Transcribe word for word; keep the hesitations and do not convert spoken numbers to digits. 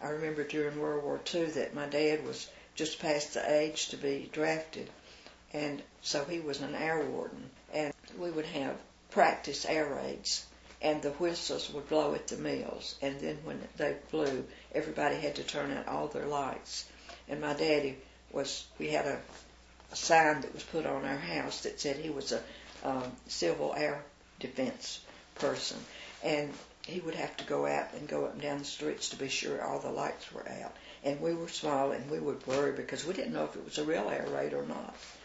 I remember during World War Two that my dad was just past the age to be drafted, and so he was an air warden, and we would have practice air raids, and the whistles would blow at the mills, and then when they blew, everybody had to turn out all their lights. And my daddy was, we had a, a sign that was put on our house that said he was a um, civil air defense person, and he would have to go out and go up and down the streets to be sure all the lights were out. And we were small, and we would worry because we didn't know if it was a real air raid or not.